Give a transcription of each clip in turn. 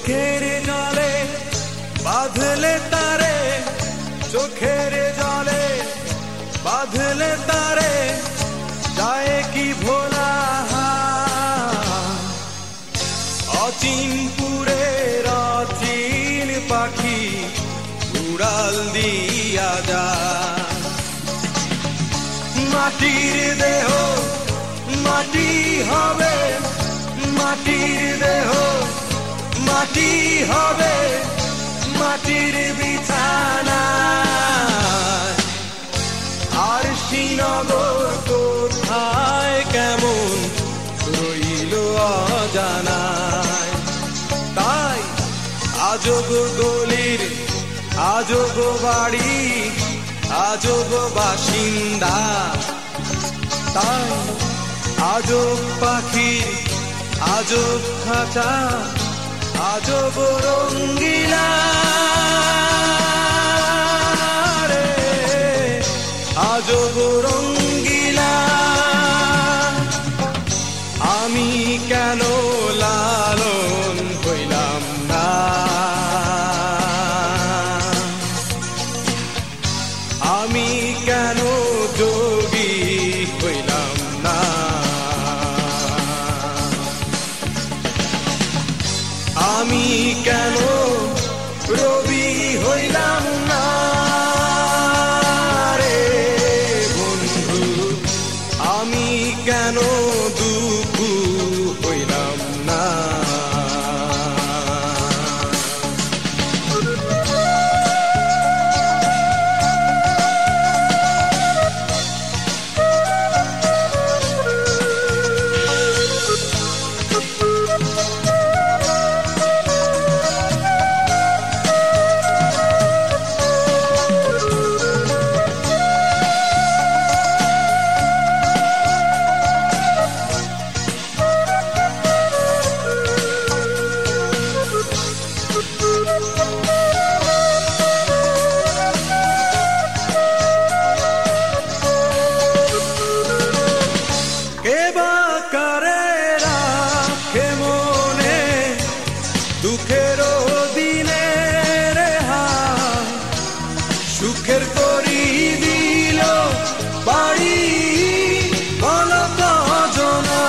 চোখের জলে বাঁধলে তারে, চোখের জলে বাঁধলে তারে, যায় কি ভোলা অচিনপুরের অচিন পাখি উড়াল দিয়া যায়। মাটির দেহ মাটি হবে, মাটির দেহ মাটি হবে, মাটির বিছানা। আর শ্রীনগর কোথায় কেমন রইল অজানায়। তাই আজব গলির আজব বাড়ি আজব বাসিন্দা, তাই আজব পাখির আজব খাঁচা আজব রঙ্গিলা রে, আজব রঙ্গিলা। আমি কেন লালন হইলাম না, আমি কেন যোগী হইলাম না, আমি কেন রবি হইলাম না রে বন্ধু, আমি কেন দুঃখ হইলাম না। দুঃখের দিনে রেহাই, সুখের করি দিল বাড়ি বলো কজনা।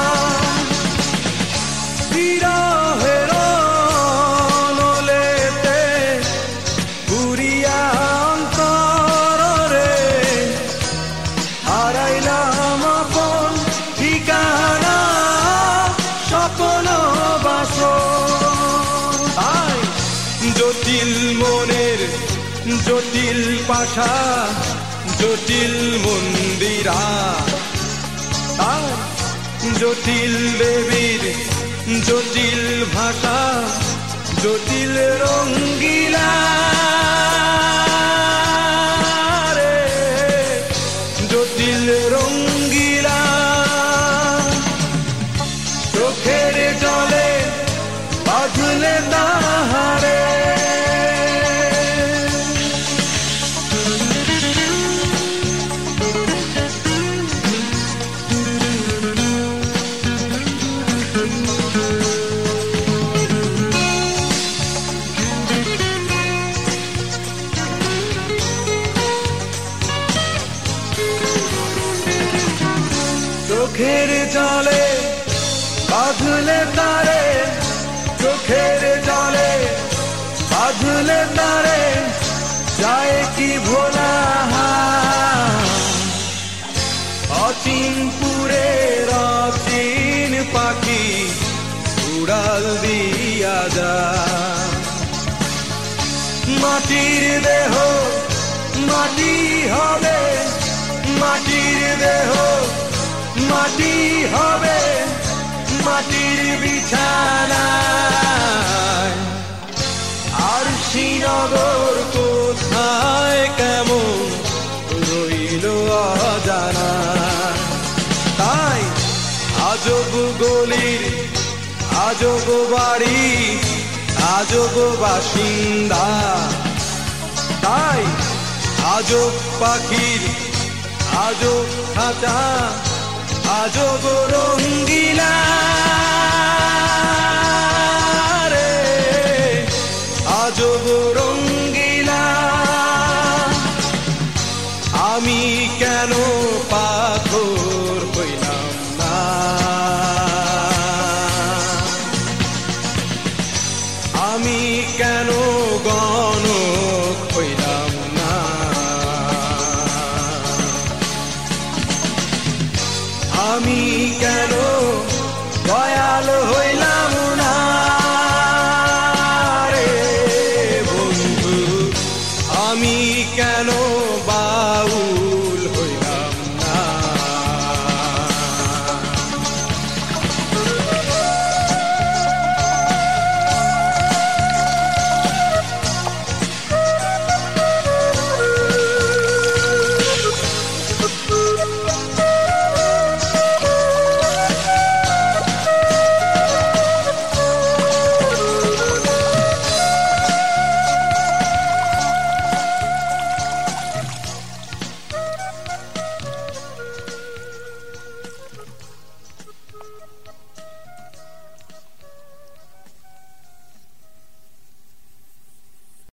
বিরহের নলেতে পুরিয়া অন্তর রে, হারাইলাম আপন ঠিকানা স্বপ্ন বাসর। জটিল মনের জটিল পাশা জটিল মন্দিরা, জটিল দেবীর জটিল ভাষা জটিল রঙ্গিলা রে, জটিল রঙ্গিলা। চোখের জলে বাঁধলে তাহারে, চোখের জলে বাঁধলে তারে, চোখের জলে বাঁধলে তারে, যায় কি ভোলা অচিনপুরের অচিন পাখি উড়াল দিয়া যায়। মাটির দেহ মাটি হবে, মাটির দেহ মাটি হবে, মাটির বিছানা। আর শ্রীনগর কোথায় কেমন রইল অজানা। তাই আজব গলির আজব বাড়ি আজব বাসিন্দা, তাই আজব পাখির আজব খাঁচা আজব রঙ্গিলা রে। আমি